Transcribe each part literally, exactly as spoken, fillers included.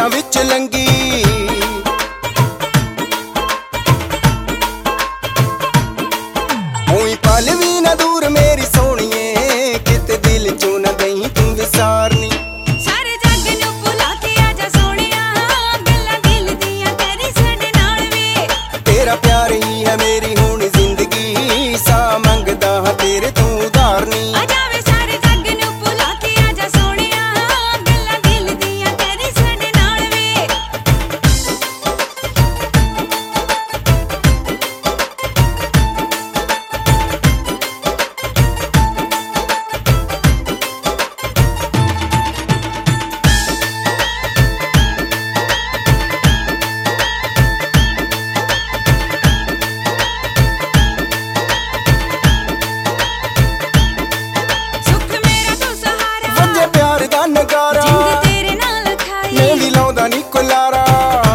ਸਾਂ ਵਿੱਚ ਲੰਗੀ। ਉਹੀ ਪਲ ਵੀ ਨਾ ਦੂਰ ਮੇਰੀ ਸੋਹਣੀਏ, ਕਿਤੇ ਦਿਲ ਚੋਂ ਨਾ ਗਈ ਤੂੰ ਵਿਸਾਰਨੀ। ਸਾਰੇ ਜੱਗ ਨੂੰ ਭੁਲਾ ਕੇ ਆਜਾ ਸੋਹਣਿਆ, ਗੱਲਾਂ ਦਿਲ ਦੀਆਂ ਕਰੀ ਸਾਡੇ ਨਾਲ ਵੇ। ਤੇਰਾ ਪਿਆਰ ਹੀ ਹੈ ਮੇਰੀ ਹੁਣ ਜ਼ਿੰਦਗੀ, ਸਾਹ ਮੰਗਦਾ ਹਾਂ ਤੇਰੇ ਤੋਂ ਉਧਾਰ ਨੀ। ਆ ਜਾਵੇ ਸਾਰੇ ਜੱਗ ਨੂੰ ਭੁਲਾ ਕੇ ਆਜਾ ਸੋਹਣਿਆ, ਗੱਲਾਂ ਦਿਲ ਦੀਆਂ ਕਰੀ ਸਾਡੇ ਨਾਲ ਵੇ। ਸੁੱਖ ਮੇਰਾ ਤੂੰ ਸਹਾਰਾ, ਵੱਜੇ ਪਿਆਰ ਦਾ ਨਗਾਰਾ, ਜਿੰਦ ਤੇਰੇ ਨਾਲ ਖਾਈ। ਮੈਂ ਵੀ ਲਾਉਂਦਾ ਨੀ ਕੁਲਾਰਾ।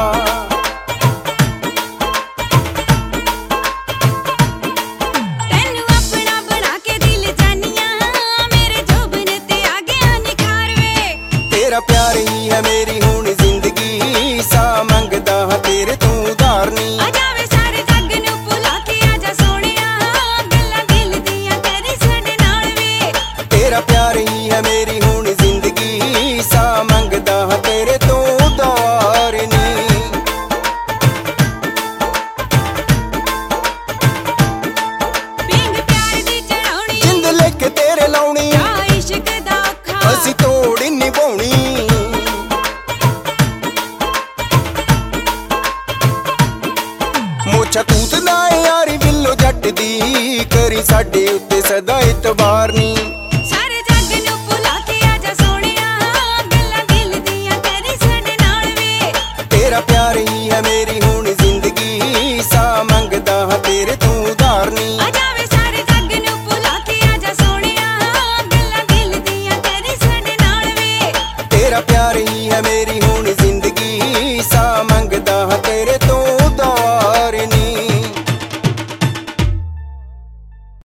ਤੈਨੂੰ ਆਪਣਾ ਬਣਾ ਕੇ ਦਿਲ ਜਾਨੀਆਂ, ਮੇਰੇ ਜੋਬਨ ਤੇ ਆ ਗਿਆ ਨਿਖਾਰ ਵੇ। ਤੇਰਾ ਪਿਆਰ ਹੀ ਹੈ ਮੇਰੀ ਹੁਣ ਜ਼ਿੰਦਗੀ, ਸਾਹ ਮੰਗਦਾ ਹਾਂ ਤੇਰੇ ਤੋਂ ਉਧਾਰ ਨੀ। ਆ ਜਾਵੇ ਸਾਰੇ ਜੱਗ ਨੂੰ ਭੁਲਾ ਕੇ ਆਜਾ ਸੋਹਣਿਆ, ਗੱਲਾਂ ਦਿਲ ਦੀਆਂ ਕਰੀ ਸਾਡੇ ਨਾਲ ਵੇ। ਤੇਰਾ ਪਿਆਰ ਹੀ ਹੈ ਮੇਰੀ ਹੁਣ ਜ਼ਿੰਦਗੀ, ਸਾਹ ਮੰਗਦਾ ਹਾਂ ਤੇਰੇ ਤੋਂ ਉਧਾਰ ਨੀ। ਪਿੰਗ ਪਿਆਰ ਦੀ ਚੜਾਉਣੀ, ਜਿੰਦ ਲਿਖ ਤੇਰੇ ਲਾਉਣੀ, ਆ ਇਸ਼ਕ ਦਾ ਔਖਾ। ਅਸੀਂ ਤੋੜ ਈ ਨਿਭਾਉਣੀ। ਮੋਛਾ ਤੂਤ ਨਾ ਯਾਰੀ ਬਿੱਲੋ ਜੱਟ ਦੀ, ਕਰੀ ਸਾਡੇ ਉੱਤੇ ਸਦਾ ਇਤਬਾਰ ਨੀ। ਸਾਰੇ ਜੱਗ ਨੂੰ ਭੁਲਾ ਕੇ ਆਜਾ ਸੋਹਣਿਆ, ਗੱਲਾਂ ਦਿਲ ਦੀਆਂ ਕਰੀ ਸਾਡੇ ਨਾਲ ਵੇ। ਤੇਰਾ ਪਿਆਰ ਹੀ ਹੈ ਮੇਰੀ ਹੁਣ ਜ਼ਿੰਦਗੀ, ਸਾਹ ਮੰਗਦਾ ਹਾਂ ਤੇਰੇ ਤੋਂ ਉਧਾਰ ਨੀ। ਆ ਜਾਵੇ ਸਾਰੇ ਜੱਗ ਨੂੰ ਭੁਲਾ ਕੇ ਆਜਾ ਸੋਹਣਿਆ, ਗੱਲਾਂ ਦਿਲ ਦੀਆਂ ਕਰੀ ਸਾਡੇ ਨਾਲ ਵੇ। ਤੇਰਾ ਪਿਆਰ ਹੀ ਹੈ ਮੇਰੀ